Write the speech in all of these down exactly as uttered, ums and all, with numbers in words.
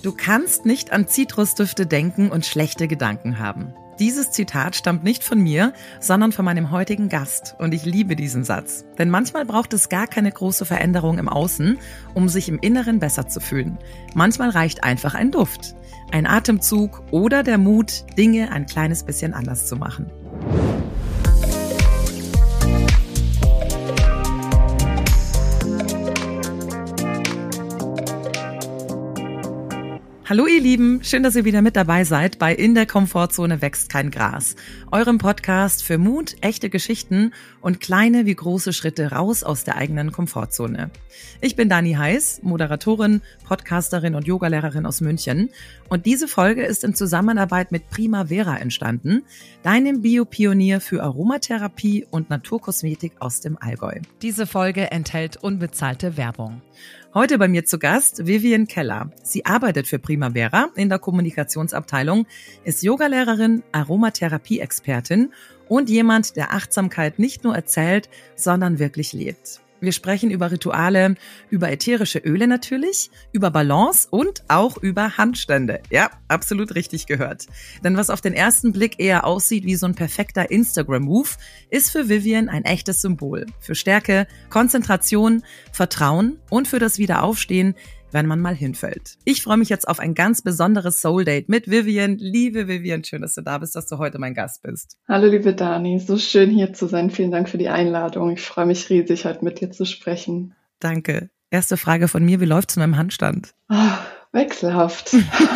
Du kannst nicht an Zitrusdüfte denken und schlechte Gedanken haben. Dieses Zitat stammt nicht von mir, sondern von meinem heutigen Gast. Und ich liebe diesen Satz. Denn manchmal braucht es gar keine große Veränderung im Außen, um sich im Inneren besser zu fühlen. Manchmal reicht einfach ein Duft, ein Atemzug oder der Mut, Dinge ein kleines bisschen anders zu machen. Hallo ihr Lieben, schön, dass ihr wieder mit dabei seid bei In der Komfortzone wächst kein Gras, eurem Podcast für Mut, echte Geschichten und kleine wie große Schritte raus aus der eigenen Komfortzone. Ich bin Dani Heiß, Moderatorin, Podcasterin und Yogalehrerin aus München und diese Folge ist in Zusammenarbeit mit Primavera entstanden, deinem Biopionier für Aromatherapie und Naturkosmetik aus dem Allgäu. Diese Folge enthält unbezahlte Werbung. Heute bei mir zu Gast Vivian Keller. Sie arbeitet für Primavera in der Kommunikationsabteilung, ist Yogalehrerin, Aromatherapie-Expertin und jemand, der Achtsamkeit nicht nur erzählt, sondern wirklich lebt. Wir sprechen über Rituale, über ätherische Öle natürlich, über Balance und auch über Handstände. Ja, absolut richtig gehört. Denn was auf den ersten Blick eher aussieht wie so ein perfekter Instagram-Move, ist für Vivian ein echtes Symbol. Für Stärke, Konzentration, Vertrauen und für das Wiederaufstehen, wenn man mal hinfällt. Ich freue mich jetzt auf ein ganz besonderes Soul-Date mit Vivian. Liebe Vivian, schön, dass du da bist, dass du heute mein Gast bist. Hallo liebe Dani, so schön hier zu sein. Vielen Dank für die Einladung. Ich freue mich riesig, heute mit dir zu sprechen. Danke. Erste Frage von mir, wie läuft's mit meinem Handstand? Oh, wechselhaft.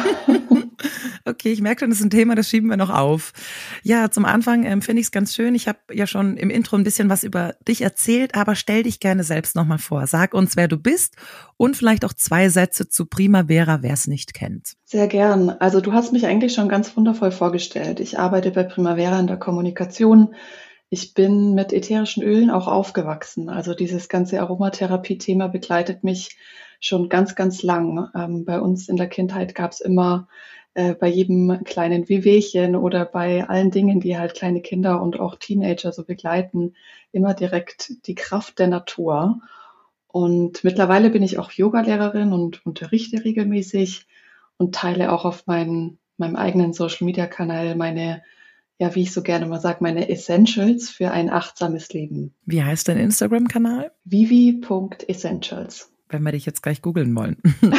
Okay, ich merke schon, das ist ein Thema, das schieben wir noch auf. Ja, zum Anfang ähm, finde ich es ganz schön. Ich habe ja schon im Intro ein bisschen was über dich erzählt, aber stell dich gerne selbst nochmal vor. Sag uns, wer du bist und vielleicht auch zwei Sätze zu Primavera, wer es nicht kennt. Sehr gern. Also du hast mich eigentlich schon ganz wundervoll vorgestellt. Ich arbeite bei Primavera in der Kommunikation. Ich bin mit ätherischen Ölen auch aufgewachsen. Also dieses ganze Aromatherapie-Thema begleitet mich schon ganz, ganz lang. Ähm, bei uns in der Kindheit gab es immer äh, bei jedem kleinen Wehwehchen oder bei allen Dingen, die halt kleine Kinder und auch Teenager so begleiten, immer direkt die Kraft der Natur. Und mittlerweile bin ich auch Yogalehrerin und unterrichte regelmäßig und teile auch auf meinen, meinem eigenen Social-Media-Kanal meine, ja, wie ich so gerne mal sage, meine Essentials für ein achtsames Leben. Wie heißt dein Instagram-Kanal? vivi punkt essentials. Wenn wir dich jetzt gleich googeln wollen.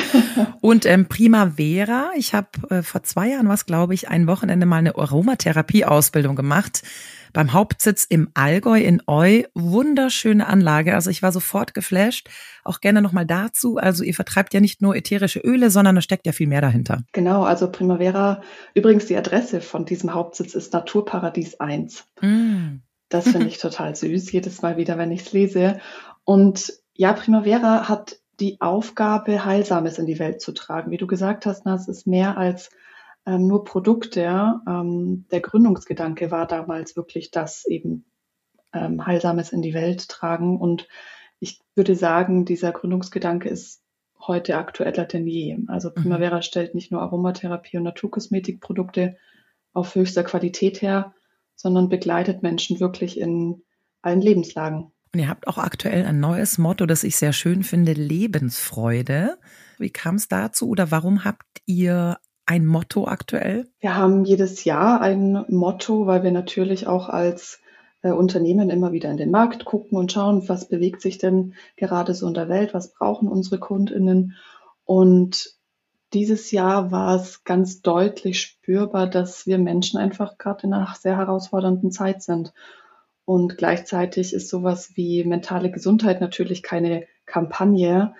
Und ähm, Primavera, ich habe äh, vor zwei Jahren, was glaube ich, ein Wochenende mal eine Aromatherapie-Ausbildung gemacht beim Hauptsitz im Allgäu in Eu. Wunderschöne Anlage, also ich war sofort geflasht. Auch gerne nochmal dazu, also ihr vertreibt ja nicht nur ätherische Öle, sondern da steckt ja viel mehr dahinter. Genau, also Primavera, übrigens die Adresse von diesem Hauptsitz ist Naturparadies eins. Mm. Das finde ich total süß, jedes Mal wieder, wenn ich es lese. Und ja, Primavera hat die Aufgabe, Heilsames in die Welt zu tragen. Wie du gesagt hast, es ist mehr als ähm, nur Produkte. Ähm, der Gründungsgedanke war damals wirklich das eben ähm, Heilsames in die Welt tragen. Und ich würde sagen, dieser Gründungsgedanke ist heute aktueller denn je. Also Primavera mhm. stellt nicht nur Aromatherapie und Naturkosmetikprodukte auf höchster Qualität her, sondern begleitet Menschen wirklich in allen Lebenslagen. Und ihr habt auch aktuell ein neues Motto, das ich sehr schön finde, Lebensfreude. Wie kam es dazu oder warum habt ihr ein Motto aktuell? Wir haben jedes Jahr ein Motto, weil wir natürlich auch als äh, Unternehmen immer wieder in den Markt gucken und schauen, was bewegt sich denn gerade so in der Welt, was brauchen unsere KundInnen. Und dieses Jahr war es ganz deutlich spürbar, dass wir Menschen einfach gerade in einer sehr herausfordernden Zeit sind. Und gleichzeitig ist sowas wie mentale Gesundheit natürlich keine Kampagne.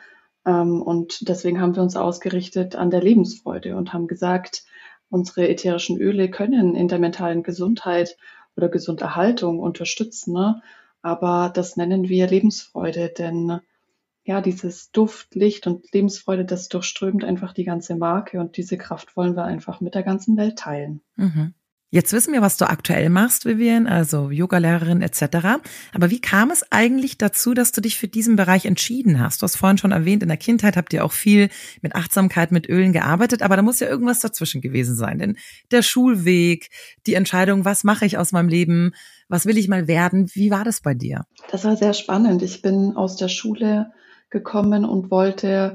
Und deswegen haben wir uns ausgerichtet an der Lebensfreude und haben gesagt, unsere ätherischen Öle können in der mentalen Gesundheit oder Gesunderhaltung unterstützen. Ne? Aber das nennen wir Lebensfreude, denn ja, dieses Duft, Licht und Lebensfreude, das durchströmt einfach die ganze Marke und diese Kraft wollen wir einfach mit der ganzen Welt teilen. Mhm. Jetzt wissen wir, was du aktuell machst, Vivian, also Yogalehrerin et cetera. Aber wie kam es eigentlich dazu, dass du dich für diesen Bereich entschieden hast? Du hast vorhin schon erwähnt, in der Kindheit habt ihr auch viel mit Achtsamkeit, mit Ölen gearbeitet, aber da muss ja irgendwas dazwischen gewesen sein. Denn der Schulweg, die Entscheidung, was mache ich aus meinem Leben, was will ich mal werden, wie war das bei dir? Das war sehr spannend. Ich bin aus der Schule gekommen und wollte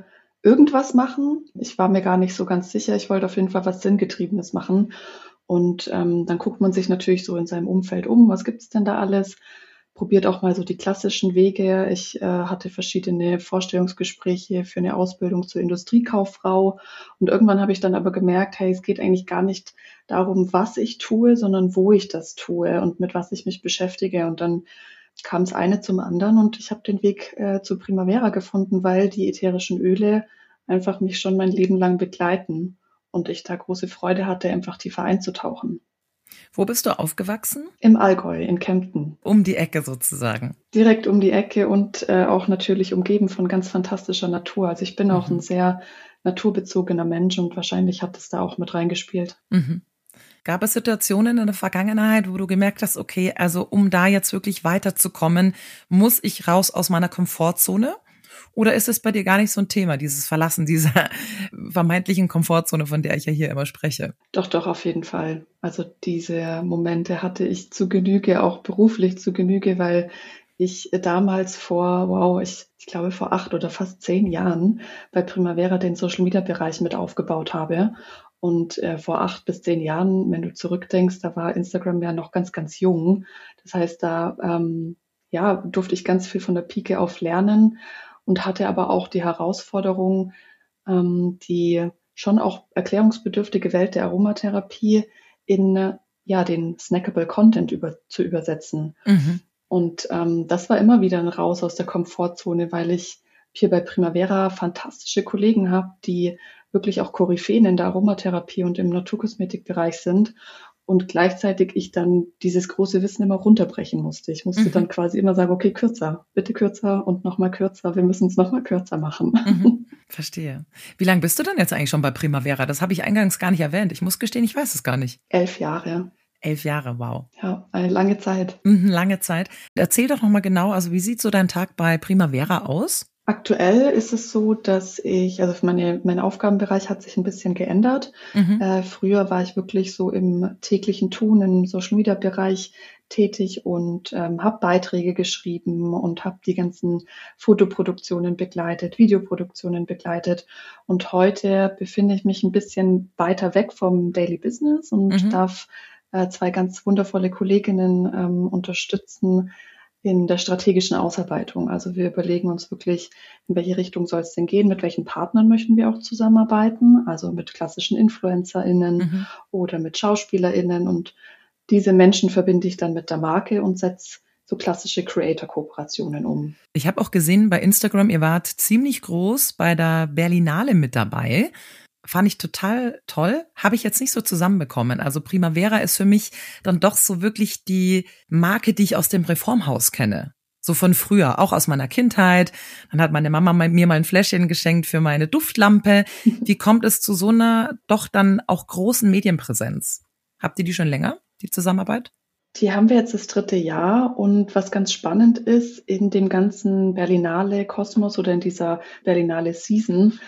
irgendwas machen. Ich war mir gar nicht so ganz sicher. Ich wollte auf jeden Fall was Sinngetriebenes machen. Und ähm, dann guckt man sich natürlich so in seinem Umfeld um. Was gibt's denn da alles? Probiert auch mal so die klassischen Wege. Ich äh, hatte verschiedene Vorstellungsgespräche für eine Ausbildung zur Industriekauffrau. Und irgendwann habe ich dann aber gemerkt, hey, es geht eigentlich gar nicht darum, was ich tue, sondern wo ich das tue und mit was ich mich beschäftige. Und dann kam es eine zum anderen und ich habe den Weg äh, zu Primavera gefunden, weil die ätherischen Öle einfach mich schon mein Leben lang begleiten und ich da große Freude hatte, einfach tiefer einzutauchen. Wo bist du aufgewachsen? Im Allgäu, in Kempten. Um die Ecke sozusagen. Direkt um die Ecke und äh, auch natürlich umgeben von ganz fantastischer Natur. Also ich bin mhm. auch ein sehr naturbezogener Mensch und wahrscheinlich hat es da auch mit reingespielt. Mhm. Gab es Situationen in der Vergangenheit, wo du gemerkt hast, okay, also um da jetzt wirklich weiterzukommen, muss ich raus aus meiner Komfortzone? Oder ist es bei dir gar nicht so ein Thema, dieses Verlassen dieser vermeintlichen Komfortzone, von der ich ja hier immer spreche? Doch, doch, auf jeden Fall. Also diese Momente hatte ich zu Genüge, auch beruflich zu Genüge, weil ich damals vor, wow, ich, ich glaube vor acht oder fast zehn Jahren bei Primavera den Social-Media-Bereich mit aufgebaut habe. Und äh, vor acht bis zehn Jahren, wenn du zurückdenkst, da war Instagram ja noch ganz, ganz jung. Das heißt, da ähm, ja, durfte ich ganz viel von der Pike auf lernen und hatte aber auch die Herausforderung, ähm, die schon auch erklärungsbedürftige Welt der Aromatherapie in ja den snackable Content über, zu übersetzen. Mhm. Und ähm, das war immer wieder ein Raus aus der Komfortzone, weil ich hier bei Primavera fantastische Kollegen habe, die wirklich auch Koryphäen in der Aromatherapie und im Naturkosmetikbereich sind. Und gleichzeitig ich dann dieses große Wissen immer runterbrechen musste. Ich musste mhm. dann quasi immer sagen, okay, kürzer, bitte kürzer und nochmal kürzer. Wir müssen es nochmal kürzer machen. Mhm. Verstehe. Wie lange bist du denn jetzt eigentlich schon bei Primavera? Das habe ich eingangs gar nicht erwähnt. Ich muss gestehen, ich weiß es gar nicht. Elf Jahre. Elf Jahre, wow. Ja, eine lange Zeit. Mhm, lange Zeit. Erzähl doch nochmal genau, also wie sieht so dein Tag bei Primavera aus? Aktuell ist es so, dass ich, also meine, mein Aufgabenbereich hat sich ein bisschen geändert. Mhm. Äh, früher war ich wirklich so im täglichen Tun, im Social-Media-Bereich tätig und ähm, habe Beiträge geschrieben und habe die ganzen Fotoproduktionen begleitet, Videoproduktionen begleitet. Und heute befinde ich mich ein bisschen weiter weg vom Daily Business und mhm. darf äh, zwei ganz wundervolle Kolleginnen ähm, unterstützen, in der strategischen Ausarbeitung. Also wir überlegen uns wirklich, in welche Richtung soll es denn gehen, mit welchen Partnern möchten wir auch zusammenarbeiten, also mit klassischen InfluencerInnen mhm. oder mit SchauspielerInnen und diese Menschen verbinde ich dann mit der Marke und setze so klassische Creator-Kooperationen um. Ich habe auch gesehen bei Instagram, ihr wart ziemlich groß bei der Berlinale mit dabei. Fand ich total toll, habe ich jetzt nicht so zusammenbekommen. Also Primavera ist für mich dann doch so wirklich die Marke, die ich aus dem Reformhaus kenne. So von früher, auch aus meiner Kindheit. Dann hat meine Mama mir mal ein Fläschchen geschenkt für meine Duftlampe. Wie kommt es zu so einer doch dann auch großen Medienpräsenz? Habt ihr die schon länger, die Zusammenarbeit? Die haben wir jetzt das dritte Jahr und was ganz spannend ist, in dem ganzen Berlinale Kosmos oder in dieser Berlinale Season,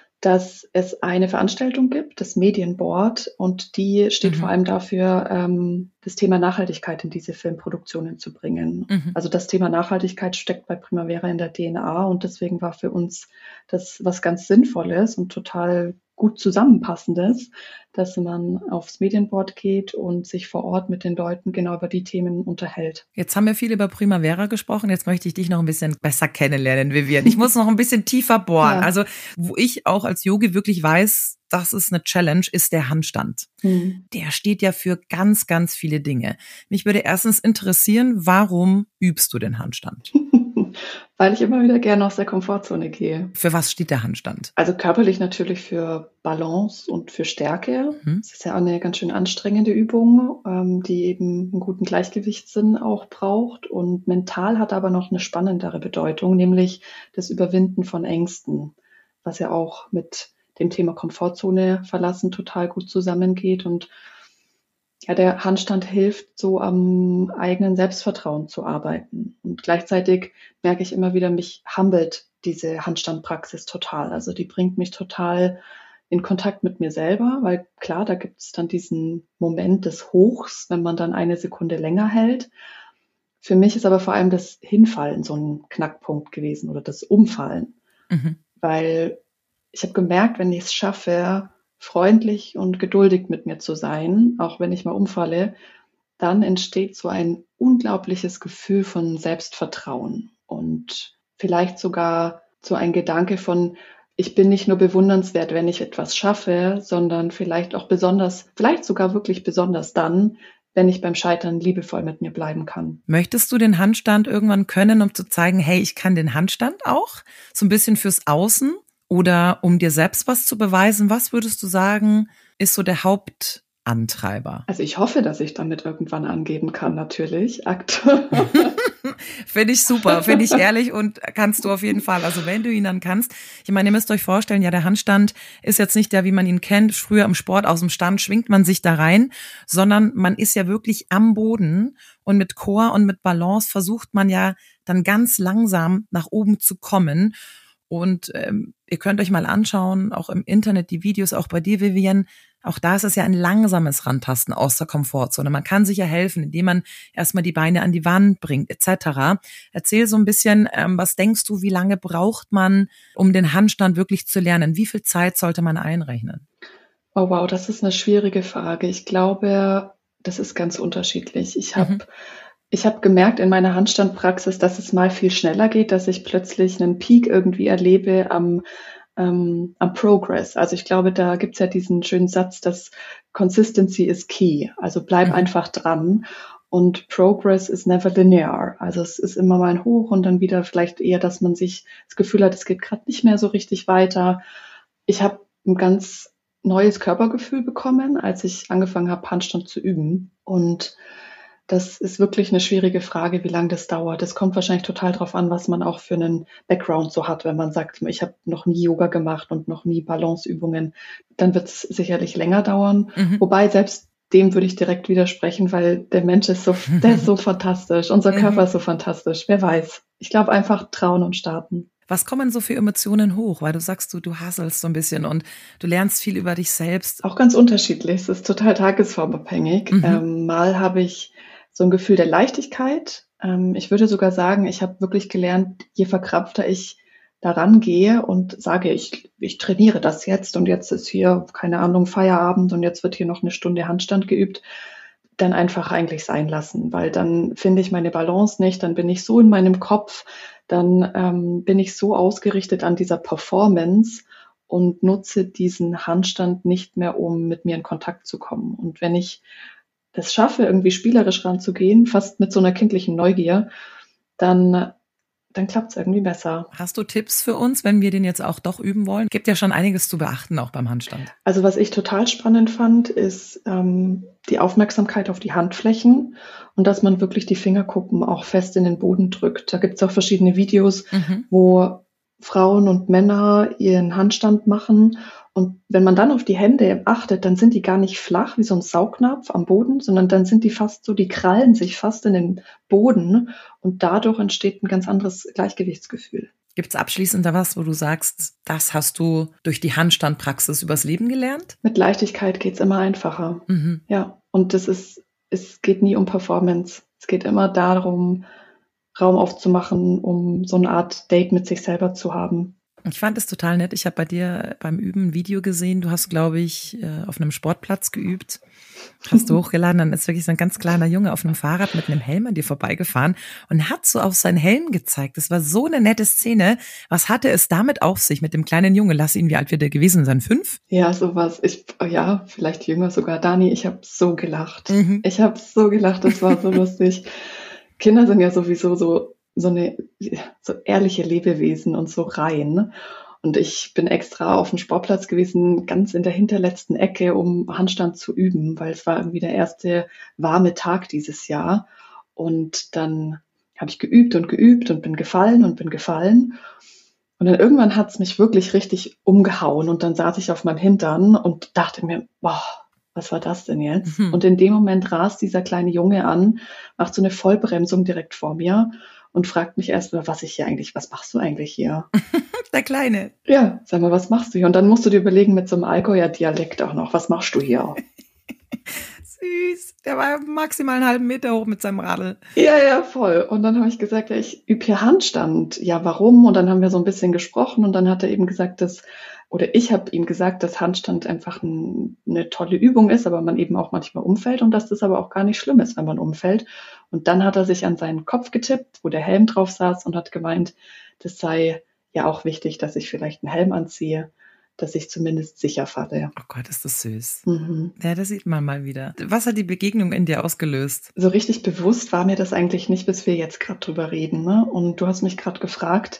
dass es eine Veranstaltung gibt, das Medienboard, und die steht mhm. vor allem dafür, ähm, das Thema Nachhaltigkeit in diese Filmproduktionen zu bringen. Mhm. Also das Thema Nachhaltigkeit steckt bei Primavera in der D N A und deswegen war für uns das was ganz Sinnvolles und total gut Zusammenpassendes, dass man aufs Medienboard geht und sich vor Ort mit den Leuten genau über die Themen unterhält. Jetzt haben wir viel über Primavera gesprochen. Jetzt möchte ich dich noch ein bisschen besser kennenlernen, Vivian. Ich muss noch ein bisschen tiefer bohren. Ja. Also, wo ich auch als Yogi wirklich weiß, das ist eine Challenge, ist der Handstand. Mhm. Der steht ja für ganz, ganz viele Dinge. Mich würde erstens interessieren, warum übst du den Handstand? Weil ich immer wieder gerne aus der Komfortzone gehe. Für was steht der Handstand? Also körperlich natürlich für Balance und für Stärke. Mhm. Das ist ja auch eine ganz schön anstrengende Übung, ähm, die eben einen guten Gleichgewichtssinn auch braucht. Und mental hat aber noch eine spannendere Bedeutung, nämlich das Überwinden von Ängsten, was ja auch mit dem Thema Komfortzone verlassen total gut zusammengeht. Und ja, der Handstand hilft, so am eigenen Selbstvertrauen zu arbeiten. Und gleichzeitig merke ich immer wieder, mich humbelt diese Handstandpraxis total. Also die bringt mich total in Kontakt mit mir selber, weil klar, da gibt es dann diesen Moment des Hochs, wenn man dann eine Sekunde länger hält. Für mich ist aber vor allem das Hinfallen so ein Knackpunkt gewesen oder das Umfallen. Mhm. Weil ich habe gemerkt, wenn ich es schaffe, freundlich und geduldig mit mir zu sein, auch wenn ich mal umfalle, dann entsteht so ein unglaubliches Gefühl von Selbstvertrauen und vielleicht sogar so ein Gedanke von, ich bin nicht nur bewundernswert, wenn ich etwas schaffe, sondern vielleicht auch besonders, vielleicht sogar wirklich besonders dann, wenn ich beim Scheitern liebevoll mit mir bleiben kann. Möchtest du den Handstand irgendwann können, um zu zeigen, hey, ich kann den Handstand auch? So ein bisschen fürs Außen oder um dir selbst was zu beweisen? Was würdest du sagen, ist so der Hauptantreiber? Also ich hoffe, dass ich damit irgendwann angeben kann, natürlich. Aktuell. Finde ich super, finde ich ehrlich und kannst du auf jeden Fall. Also wenn du ihn dann kannst. Ich meine, ihr müsst euch vorstellen, ja, der Handstand ist jetzt nicht der, wie man ihn kennt. Früher im Sport aus dem Stand schwingt man sich da rein, sondern man ist ja wirklich am Boden und mit Core und mit Balance versucht man ja dann ganz langsam nach oben zu kommen. Und ähm, ihr könnt euch mal anschauen, auch im Internet die Videos, auch bei dir, Vivienne. Auch da ist es ja ein langsames Rantasten aus der Komfortzone. Man kann sich ja helfen, indem man erstmal die Beine an die Wand bringt, et cetera. Erzähl so ein bisschen, ähm, was denkst du, wie lange braucht man, um den Handstand wirklich zu lernen? Wie viel Zeit sollte man einrechnen? Oh wow, das ist eine schwierige Frage. Ich glaube, das ist ganz unterschiedlich. Ich habe mhm. Ich habe gemerkt in meiner Handstandpraxis, dass es mal viel schneller geht, dass ich plötzlich einen Peak irgendwie erlebe am, ähm, am Progress. Also ich glaube, da gibt's ja diesen schönen Satz, dass Consistency is key. Also bleib mhm. einfach dran. Und Progress is never linear. Also es ist immer mal ein Hoch und dann wieder vielleicht eher, dass man sich das Gefühl hat, es geht gerade nicht mehr so richtig weiter. Ich habe ein ganz neues Körpergefühl bekommen, als ich angefangen habe, Handstand zu üben. Und das ist wirklich eine schwierige Frage, wie lange das dauert. Das kommt wahrscheinlich total drauf an, was man auch für einen Background so hat. Wenn man sagt, ich habe noch nie Yoga gemacht und noch nie Balanceübungen, dann wird es sicherlich länger dauern. Mhm. Wobei selbst dem würde ich direkt widersprechen, weil der Mensch ist so, der ist so fantastisch. Unser Körper ist so fantastisch. Wer weiß. Ich glaube einfach trauen und starten. Was kommen so für Emotionen hoch? Weil du sagst, du, du hasselst so ein bisschen und du lernst viel über dich selbst. Auch ganz unterschiedlich. Es ist total tagesformabhängig. Mhm. Ähm, mal habe ich so ein Gefühl der Leichtigkeit. Ähm, ich würde sogar sagen, ich habe wirklich gelernt, je verkrampfter ich daran gehe und sage, ich, ich trainiere das jetzt und jetzt ist hier, keine Ahnung, Feierabend und jetzt wird hier noch eine Stunde Handstand geübt, dann einfach eigentlich sein lassen, weil dann finde ich meine Balance nicht, dann bin ich so in meinem Kopf, dann ähm, bin ich so ausgerichtet an dieser Performance und nutze diesen Handstand nicht mehr, um mit mir in Kontakt zu kommen. Und wenn ich das schaffe, irgendwie spielerisch ranzugehen, fast mit so einer kindlichen Neugier, dann, dann klappt es irgendwie besser. Hast du Tipps für uns, wenn wir den jetzt auch doch üben wollen? Gibt ja schon einiges zu beachten, auch beim Handstand. Also was ich total spannend fand, ist ähm, die Aufmerksamkeit auf die Handflächen und dass man wirklich die Fingerkuppen auch fest in den Boden drückt. Da gibt es auch verschiedene Videos, mhm. wo Frauen und Männer ihren Handstand machen. Und wenn man dann auf die Hände achtet, dann sind die gar nicht flach wie so ein Saugnapf am Boden, sondern dann sind die fast so, die krallen sich fast in den Boden und dadurch entsteht ein ganz anderes Gleichgewichtsgefühl. Gibt es abschließend da was, wo du sagst, das hast du durch die Handstandpraxis übers Leben gelernt? Mit Leichtigkeit geht's immer einfacher. Mhm. Ja, und das ist, es geht nie um Performance. Es geht immer darum, Raum aufzumachen, um so eine Art Date mit sich selber zu haben. Ich fand es total nett. Ich habe bei dir beim Üben ein Video gesehen. Du hast, glaube ich, auf einem Sportplatz geübt. Hast du hochgeladen. Dann ist wirklich so ein ganz kleiner Junge auf einem Fahrrad mit einem Helm an dir vorbeigefahren und hat so auf seinen Helm gezeigt. Das war so eine nette Szene. Was hatte es damit auf sich mit dem kleinen Junge? Lass ihn, wie alt wird er gewesen sein? Fünf? Ja, sowas. Ich, ja, vielleicht jünger sogar. Dani, ich habe so gelacht. Mhm. Ich habe so gelacht. Das war so lustig. Kinder sind ja sowieso so so eine so ehrliche Lebewesen und so rein. Und ich bin extra auf dem Sportplatz gewesen, ganz in der hinterletzten Ecke, um Handstand zu üben, weil es war irgendwie der erste warme Tag dieses Jahr. Und dann habe ich geübt und geübt und bin gefallen und bin gefallen. Und dann irgendwann hat es mich wirklich richtig umgehauen. Und dann saß ich auf meinem Hintern und dachte mir, boah, was war das denn jetzt? Mhm. Und in dem Moment rast dieser kleine Junge an, macht so eine Vollbremsung direkt vor mir und fragt mich erst mal, was ich hier eigentlich, was machst du eigentlich hier? Der Kleine. Ja, sag mal, was machst du hier? Und dann musst du dir überlegen, mit so einem Allgäuer Dialekt auch noch, was machst du hier? Süß, der war maximal einen halben Meter hoch mit seinem Radl. Ja, ja, voll. Und dann habe ich gesagt, ja, ich übe hier Handstand. Ja, warum? Und dann haben wir so ein bisschen gesprochen und dann hat er eben gesagt, dass oder ich habe ihm gesagt, dass Handstand einfach ein, eine tolle Übung ist, aber man eben auch manchmal umfällt und dass das aber auch gar nicht schlimm ist, wenn man umfällt. Und dann hat er sich an seinen Kopf getippt, wo der Helm drauf saß und hat gemeint, das sei ja auch wichtig, dass ich vielleicht einen Helm anziehe, dass ich zumindest sicher falle. Oh Gott, ist das süß. Mhm. Ja, das sieht man mal wieder. Was hat die Begegnung in dir ausgelöst? So richtig bewusst war mir das eigentlich nicht, bis wir jetzt gerade drüber reden. Ne? Und du hast mich gerade gefragt,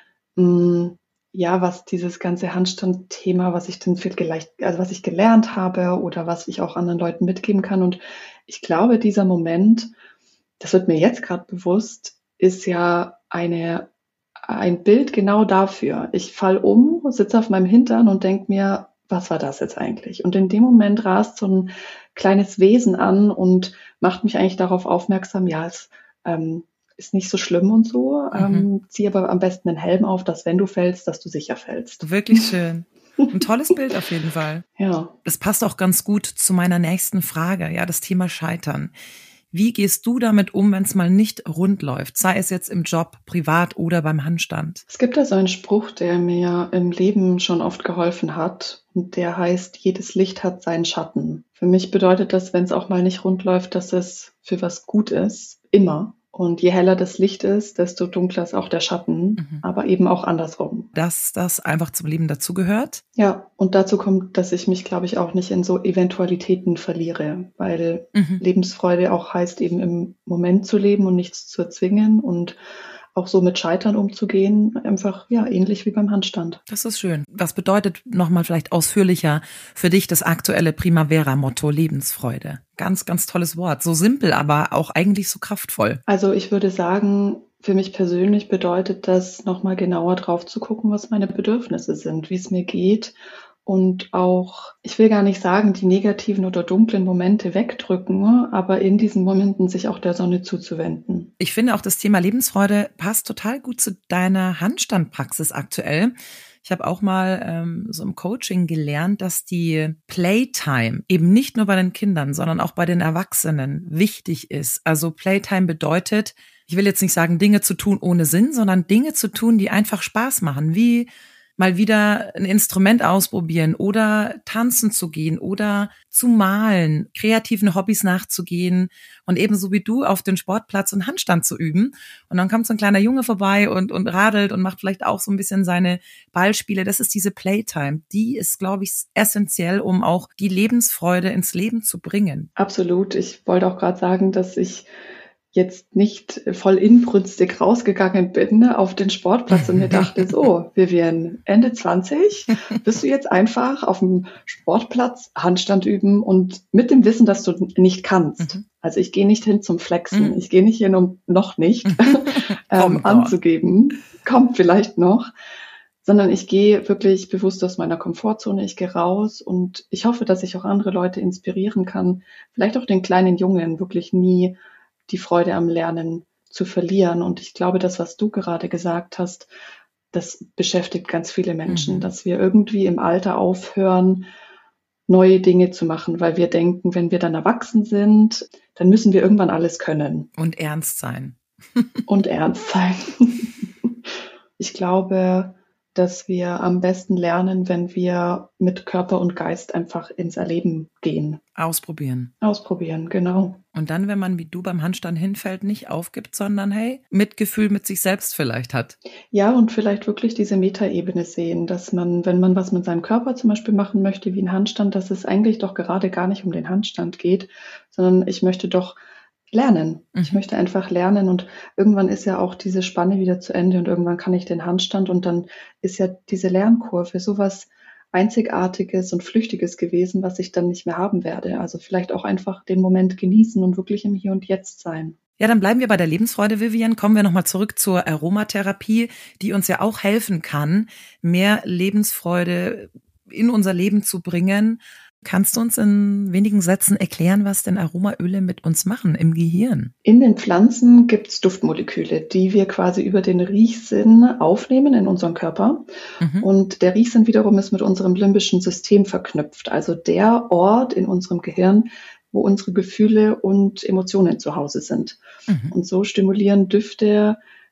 mh, ja, was dieses ganze Handstand-Thema, was ich denn vielleicht, also was ich gelernt habe oder was ich auch anderen Leuten mitgeben kann. Und ich glaube, dieser Moment, das wird mir jetzt gerade bewusst, ist ja eine, ein Bild genau dafür. Ich fall um, sitze auf meinem Hintern und denke mir, was war das jetzt eigentlich? Und in dem Moment rast so ein kleines Wesen an und macht mich eigentlich darauf aufmerksam, ja, es ähm, ist nicht so schlimm und so. Mhm. Ähm, zieh aber am besten einen Helm auf, dass wenn du fällst, dass du sicher fällst. Wirklich schön. Ein tolles Bild auf jeden Fall. Ja. Das passt auch ganz gut zu meiner nächsten Frage, ja, das Thema Scheitern. Wie gehst du damit um, wenn es mal nicht rund läuft, sei es jetzt im Job, privat oder beim Handstand? Es gibt da so einen Spruch, der mir im Leben schon oft geholfen hat und der heißt, jedes Licht hat seinen Schatten. Für mich bedeutet das, wenn es auch mal nicht rund läuft, dass es für was gut ist, immer. Und je heller das Licht ist, desto dunkler ist auch der Schatten, Mhm. aber eben auch andersrum. Dass das einfach zum Leben dazugehört? Ja, und dazu kommt, dass ich mich, glaube ich, auch nicht in so Eventualitäten verliere, weil Mhm. Lebensfreude auch heißt, eben im Moment zu leben und nichts zu erzwingen und auch so mit Scheitern umzugehen, einfach ja ähnlich wie beim Handstand. Das ist schön. Was bedeutet nochmal vielleicht ausführlicher für dich das aktuelle Primavera-Motto Lebensfreude? Ganz, ganz tolles Wort. So simpel, aber auch eigentlich so kraftvoll. Also ich würde sagen, für mich persönlich bedeutet das, nochmal genauer drauf zu gucken, was meine Bedürfnisse sind, wie es mir geht. Und auch, ich will gar nicht sagen, die negativen oder dunklen Momente wegdrücken, aber in diesen Momenten sich auch der Sonne zuzuwenden. Ich finde auch das Thema Lebensfreude passt total gut zu deiner Handstandpraxis aktuell. Ich habe auch mal ähm, so im Coaching gelernt, dass die Playtime eben nicht nur bei den Kindern, sondern auch bei den Erwachsenen wichtig ist. Also Playtime bedeutet, ich will jetzt nicht sagen, Dinge zu tun ohne Sinn, sondern Dinge zu tun, die einfach Spaß machen, wie mal wieder ein Instrument ausprobieren oder tanzen zu gehen oder zu malen, kreativen Hobbys nachzugehen und ebenso wie du auf den Sportplatz und Handstand zu üben. Und dann kommt so ein kleiner Junge vorbei und, und radelt und macht vielleicht auch so ein bisschen seine Ballspiele. Das ist diese Playtime. Die ist, glaube ich, essentiell, um auch die Lebensfreude ins Leben zu bringen. Absolut. Ich wollte auch gerade sagen, dass ich jetzt nicht voll inbrünstig rausgegangen bin auf den Sportplatz und mir dachte, so, Vivian, Ende zwanzig, bist du jetzt einfach auf dem Sportplatz Handstand üben und mit dem Wissen, dass du nicht kannst. Mhm. Also ich gehe nicht hin zum Flexen, mhm. ich gehe nicht hin, um noch nicht ähm, anzugeben, kommt vielleicht noch, sondern ich gehe wirklich bewusst aus meiner Komfortzone, ich gehe raus und ich hoffe, dass ich auch andere Leute inspirieren kann, vielleicht auch den kleinen Jungen wirklich nie die Freude am Lernen zu verlieren. Und ich glaube, das, was du gerade gesagt hast, das beschäftigt ganz viele Menschen, mhm. dass wir irgendwie im Alter aufhören, neue Dinge zu machen, weil wir denken, wenn wir dann erwachsen sind, dann müssen wir irgendwann alles können. Und ernst sein. Und ernst sein. Ich glaube, dass wir am besten lernen, wenn wir mit Körper und Geist einfach ins Erleben gehen. Ausprobieren. Ausprobieren, genau. Und dann, wenn man wie du beim Handstand hinfällt, nicht aufgibt, sondern hey, Mitgefühl mit sich selbst vielleicht hat. Ja, und vielleicht wirklich diese Metaebene sehen, dass man, wenn man was mit seinem Körper zum Beispiel machen möchte, wie ein Handstand, dass es eigentlich doch gerade gar nicht um den Handstand geht, sondern ich möchte doch lernen. Mhm. Ich möchte einfach lernen und irgendwann ist ja auch diese Spanne wieder zu Ende und irgendwann kann ich den Handstand und dann ist ja diese Lernkurve sowas Einzigartiges und Flüchtiges gewesen, was ich dann nicht mehr haben werde. Also vielleicht auch einfach den Moment genießen und wirklich im Hier und Jetzt sein. Ja, dann bleiben wir bei der Lebensfreude, Vivian. Kommen wir nochmal zurück zur Aromatherapie, die uns ja auch helfen kann, mehr Lebensfreude in unser Leben zu bringen. Kannst du uns in wenigen Sätzen erklären, was denn Aromaöle mit uns machen im Gehirn? In den Pflanzen gibt es Duftmoleküle, die wir quasi über den Riechsinn aufnehmen in unseren Körper. Mhm. Und der Riechsinn wiederum ist mit unserem limbischen System verknüpft, also der Ort in unserem Gehirn, wo unsere Gefühle und Emotionen zu Hause sind. Mhm. Und so stimulieren Düfte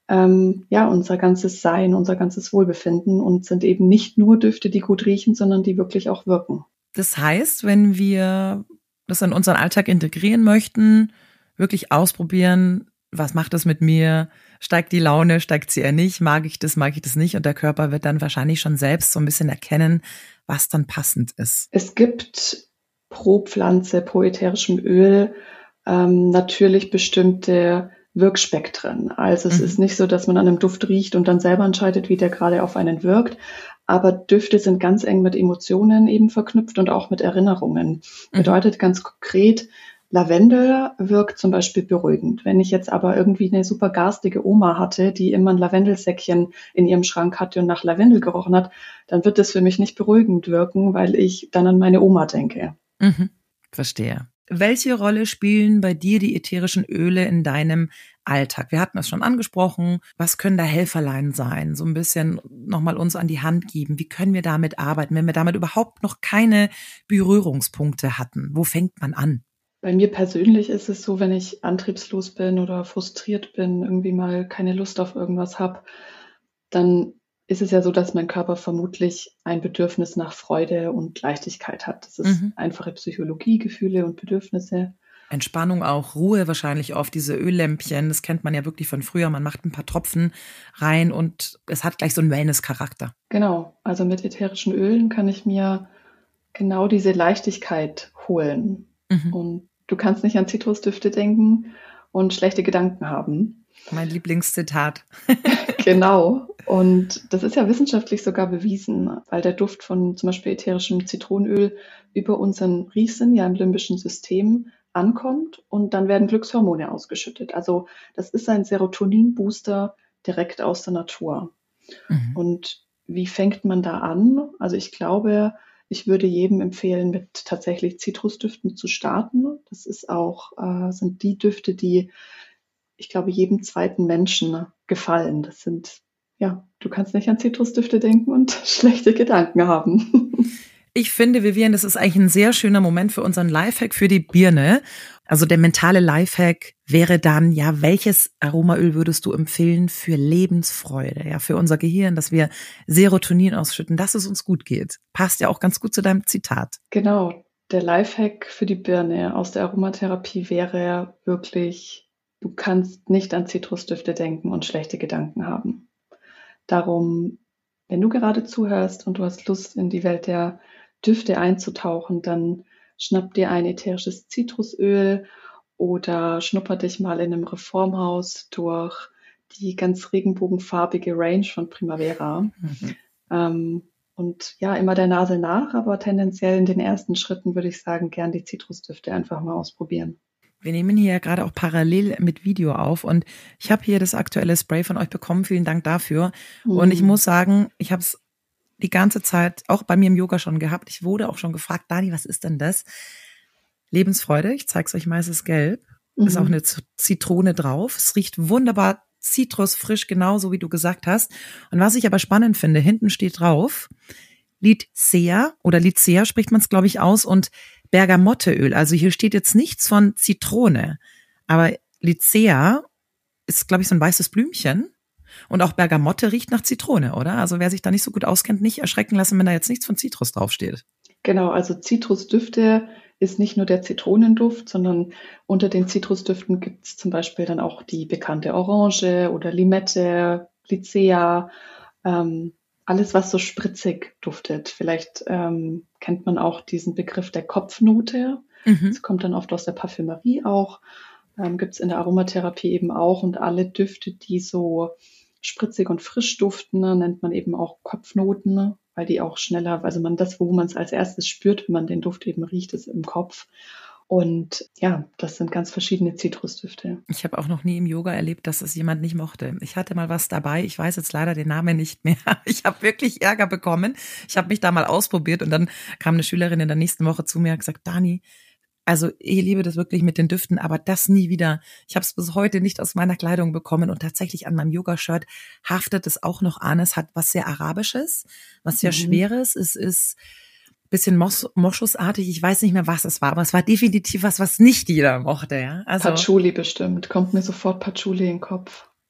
ähm, ja, unser ganzes Sein, unser ganzes Wohlbefinden und sind eben nicht nur Düfte, die gut riechen, sondern die wirklich auch wirken. Das heißt, wenn wir das in unseren Alltag integrieren möchten, wirklich ausprobieren, was macht das mit mir? Steigt die Laune, steigt sie eher nicht? Mag ich das, mag ich das nicht? Und der Körper wird dann wahrscheinlich schon selbst so ein bisschen erkennen, was dann passend ist. Es gibt pro Pflanze, pro ätherischem Öl ähm, natürlich bestimmte Wirkspektren. Also es mhm. ist nicht so, dass man an einem Duft riecht und dann selber entscheidet, wie der gerade auf einen wirkt. Aber Düfte sind ganz eng mit Emotionen eben verknüpft und auch mit Erinnerungen. Mhm. Bedeutet ganz konkret, Lavendel wirkt zum Beispiel beruhigend. Wenn ich jetzt aber irgendwie eine super garstige Oma hatte, die immer ein Lavendelsäckchen in ihrem Schrank hatte und nach Lavendel gerochen hat, dann wird das für mich nicht beruhigend wirken, weil ich dann an meine Oma denke. Mhm. Verstehe. Welche Rolle spielen bei dir die ätherischen Öle in deinem Alltag? Wir hatten es schon angesprochen. Was können da Helferlein sein? So ein bisschen nochmal uns an die Hand geben. Wie können wir damit arbeiten, wenn wir damit überhaupt noch keine Berührungspunkte hatten? Wo fängt man an? Bei mir persönlich ist es so, wenn ich antriebslos bin oder frustriert bin, irgendwie mal keine Lust auf irgendwas habe, dann ist es ja so, dass mein Körper vermutlich ein Bedürfnis nach Freude und Leichtigkeit hat. Das ist mhm. einfache Psychologie, Gefühle und Bedürfnisse. Entspannung auch, Ruhe wahrscheinlich oft, diese Öllämpchen, das kennt man ja wirklich von früher. Man macht ein paar Tropfen rein und es hat gleich so einen Wellness-Charakter. Genau, also mit ätherischen Ölen kann ich mir genau diese Leichtigkeit holen. Mhm. Und du kannst nicht an Zitrusdüfte denken und schlechte Gedanken haben. Mein Lieblingszitat. Genau. Und das ist ja wissenschaftlich sogar bewiesen, weil der Duft von zum Beispiel ätherischem Zitronenöl über unseren Riechsinn, ja im limbischen System, ankommt und dann werden Glückshormone ausgeschüttet. Also das ist ein Serotonin-Booster direkt aus der Natur. Mhm. Und wie fängt man da an? Also ich glaube, ich würde jedem empfehlen, mit tatsächlich Zitrusdüften zu starten. Das ist auch, äh, sind die Düfte, die, ich glaube, jedem zweiten Menschen gefallen. Das sind, ja, du kannst nicht an Zitrusdüfte denken und schlechte Gedanken haben. Ich finde, Vivian, das ist eigentlich ein sehr schöner Moment für unseren Lifehack für die Birne. Also der mentale Lifehack wäre dann, ja, welches Aromaöl würdest du empfehlen für Lebensfreude, ja, für unser Gehirn, dass wir Serotonin ausschütten, dass es uns gut geht. Passt ja auch ganz gut zu deinem Zitat. Genau. Der Lifehack für die Birne aus der Aromatherapie wäre wirklich, du kannst nicht an Zitrusdüfte denken und schlechte Gedanken haben. Darum, wenn du gerade zuhörst und du hast Lust, in die Welt der Düfte einzutauchen, dann schnapp dir ein ätherisches Zitrusöl oder schnupper dich mal in einem Reformhaus durch die ganz regenbogenfarbige Range von Primavera. Mhm. Ähm, und ja, immer der Nase nach, aber tendenziell in den ersten Schritten würde ich sagen, gern die Zitrusdüfte einfach mal ausprobieren. Wir nehmen hier ja gerade auch parallel mit Video auf und ich habe hier das aktuelle Spray von euch bekommen. Vielen Dank dafür. Mhm. Und ich muss sagen, ich habe es die ganze Zeit auch bei mir im Yoga schon gehabt. Ich wurde auch schon gefragt, Dani, was ist denn das? Lebensfreude, ich zeige es euch mal, es ist gelb. Mhm. Ist auch eine Zitrone drauf. Es riecht wunderbar zitrusfrisch, genauso wie du gesagt hast. Und was ich aber spannend finde, hinten steht drauf, Lycea oder Lycea spricht man es, glaube ich, aus und Bergamotteöl. Also hier steht jetzt nichts von Zitrone. Aber Lycea ist, glaube ich, so ein weißes Blümchen. Und auch Bergamotte riecht nach Zitrone, oder? Also wer sich da nicht so gut auskennt, nicht erschrecken lassen, wenn da jetzt nichts von Zitrus draufsteht. Genau, also Zitrusdüfte ist nicht nur der Zitronenduft, sondern unter den Zitrusdüften gibt es zum Beispiel dann auch die bekannte Orange oder Limette, Lycea, ähm, alles, was so spritzig duftet. Vielleicht ähm, kennt man auch diesen Begriff der Kopfnote. Mhm. Das kommt dann oft aus der Parfümerie auch. Ähm, gibt es in der Aromatherapie eben auch. Und alle Düfte, die so spritzig und frisch duften, nennt man eben auch Kopfnoten, weil die auch schneller, also man das, wo man es als erstes spürt, wenn man den Duft eben riecht, ist im Kopf. Und ja, das sind ganz verschiedene Zitrusdüfte. Ich habe auch noch nie im Yoga erlebt, dass es jemand nicht mochte. Ich hatte mal was dabei, ich weiß jetzt leider den Namen nicht mehr. Ich habe wirklich Ärger bekommen. Ich habe mich da mal ausprobiert und dann kam eine Schülerin in der nächsten Woche zu mir und hat gesagt, Dani, also ich liebe das wirklich mit den Düften, aber das nie wieder. Ich habe es bis heute nicht aus meiner Kleidung bekommen und tatsächlich an meinem Yoga-Shirt haftet es auch noch an. Es hat was sehr Arabisches, was sehr mhm. Schweres. Es ist ein bisschen Mos- Moschusartig. Ich weiß nicht mehr, was es war, aber es war definitiv was, was nicht jeder mochte. Ja? Also, Patchouli bestimmt. Kommt mir sofort Patchouli in den Kopf.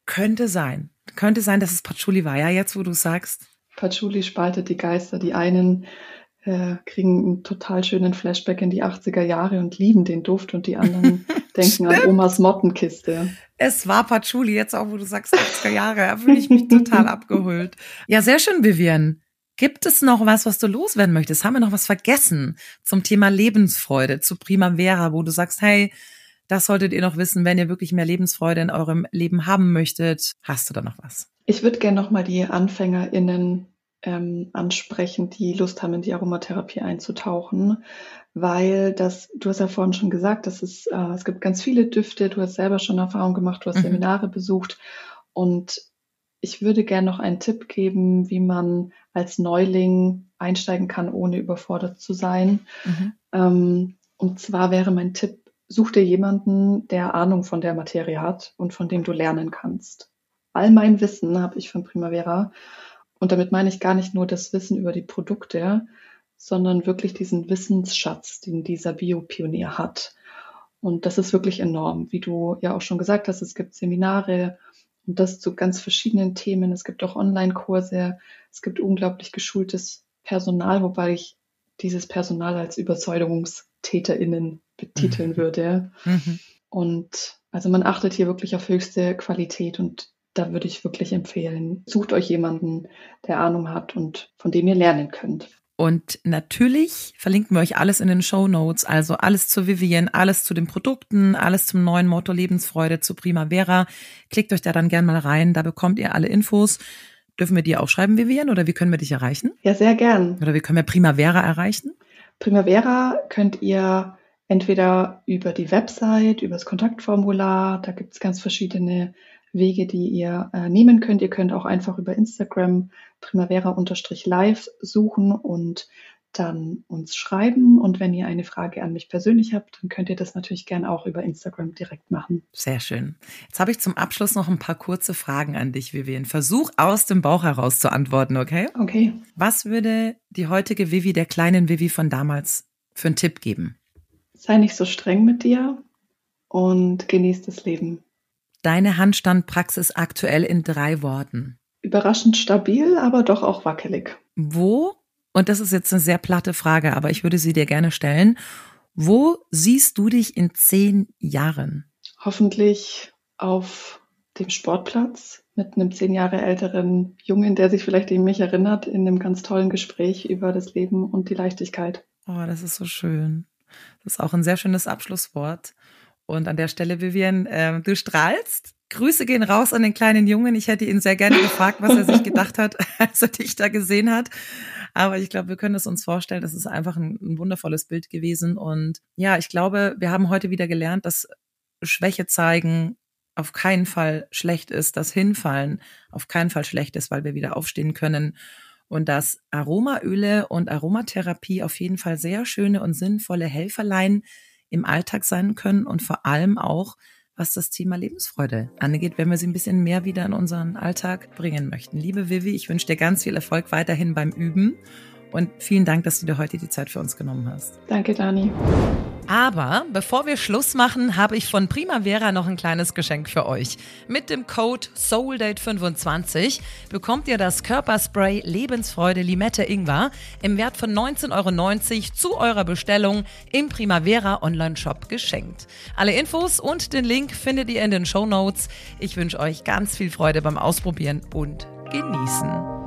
Könnte sein. Könnte sein, dass es Patchouli war, ja, jetzt, wo du sagst. Patchouli spaltet die Geister. Die einen äh, kriegen einen total schönen Flashback in die achtziger Jahre und lieben den Duft und die anderen denken an Omas Mottenkiste. Es war Patchouli, jetzt auch, wo du sagst achtziger Jahre, da fühle ich mich total abgeholt. Ja, sehr schön, Vivian. Gibt es noch was, was du loswerden möchtest? Haben wir noch was vergessen zum Thema Lebensfreude, zu Primavera, wo du sagst, hey, das solltet ihr noch wissen, wenn ihr wirklich mehr Lebensfreude in eurem Leben haben möchtet. Hast du da noch was? Ich würde gerne nochmal die AnfängerInnen ähm, ansprechen, die Lust haben, in die Aromatherapie einzutauchen, weil das, du hast ja vorhin schon gesagt, dass es, äh, es gibt ganz viele Düfte, du hast selber schon Erfahrung gemacht, du hast mhm. Seminare besucht und ich würde gerne noch einen Tipp geben, wie man als Neuling einsteigen kann, ohne überfordert zu sein. Mhm. Ähm, und zwar wäre mein Tipp, such dir jemanden, der Ahnung von der Materie hat und von dem du lernen kannst. All mein Wissen habe ich von Primavera und damit meine ich gar nicht nur das Wissen über die Produkte, sondern wirklich diesen Wissensschatz, den dieser Biopionier hat. Und das ist wirklich enorm, wie du ja auch schon gesagt hast, es gibt Seminare und das zu ganz verschiedenen Themen. Es gibt auch Online-Kurse, es gibt unglaublich geschultes Personal, wobei ich dieses Personal als UberzeugungstäterInnen betiteln mhm. würde. Mhm. Und also man achtet hier wirklich auf höchste Qualität und da würde ich wirklich empfehlen, sucht euch jemanden, der Ahnung hat und von dem ihr lernen könnt. Und natürlich verlinken wir euch alles in den Shownotes, also alles zu Vivian, alles zu den Produkten, alles zum neuen Motto Lebensfreude, zu Primavera. Klickt euch da dann gerne mal rein, da bekommt ihr alle Infos. Dürfen wir dir auch schreiben, Vivian, oder wie können wir dich erreichen? Ja, sehr gern. Oder wie können wir Primavera erreichen? Primavera könnt ihr entweder über die Website, über das Kontaktformular, da gibt es ganz verschiedene Wege, die ihr äh, nehmen könnt. Ihr könnt auch einfach über Instagram primavera-live suchen und dann uns schreiben. Und wenn ihr eine Frage an mich persönlich habt, dann könnt ihr das natürlich gerne auch über Instagram direkt machen. Sehr schön. Jetzt habe ich zum Abschluss noch ein paar kurze Fragen an dich, Vivian. Versuch aus dem Bauch heraus zu antworten, okay? Okay. Was würde die heutige Vivi, der kleinen Vivi von damals, für einen Tipp geben? Sei nicht so streng mit dir und genieß das Leben. Deine Handstandpraxis aktuell in drei Worten. Überraschend stabil, aber doch auch wackelig. Wo, und das ist jetzt eine sehr platte Frage, aber ich würde sie dir gerne stellen, wo siehst du dich in zehn Jahren? Hoffentlich auf dem Sportplatz mit einem zehn Jahre älteren Jungen, der sich vielleicht an mich erinnert, in einem ganz tollen Gespräch über das Leben und die Leichtigkeit. Oh, das ist so schön. Das ist auch ein sehr schönes Abschlusswort. Und an der Stelle, Vivian, äh, du strahlst. Grüße gehen raus an den kleinen Jungen. Ich hätte ihn sehr gerne gefragt, was er sich gedacht hat, als er dich da gesehen hat. Aber ich glaube, wir können es uns vorstellen. Das ist einfach ein, ein wundervolles Bild gewesen. Und ja, ich glaube, wir haben heute wieder gelernt, dass Schwäche zeigen auf keinen Fall schlecht ist, dass Hinfallen auf keinen Fall schlecht ist, weil wir wieder aufstehen können. Und dass Aromaöle und Aromatherapie auf jeden Fall sehr schöne und sinnvolle Helferlein im Alltag sein können und vor allem auch, was das Thema Lebensfreude angeht, wenn wir sie ein bisschen mehr wieder in unseren Alltag bringen möchten. Liebe Vivi, ich wünsche dir ganz viel Erfolg weiterhin beim Üben und vielen Dank, dass du dir heute die Zeit für uns genommen hast. Danke, Dani. Aber bevor wir Schluss machen, habe ich von Primavera noch ein kleines Geschenk für euch. Mit dem Code SOULDATE fünfundzwanzig bekommt ihr das Körperspray Lebensfreude Limette Ingwer im Wert von neunzehn Euro neunzig zu eurer Bestellung im Primavera Online-Shop geschenkt. Alle Infos und den Link findet ihr in den Shownotes. Ich wünsche euch ganz viel Freude beim Ausprobieren und Genießen.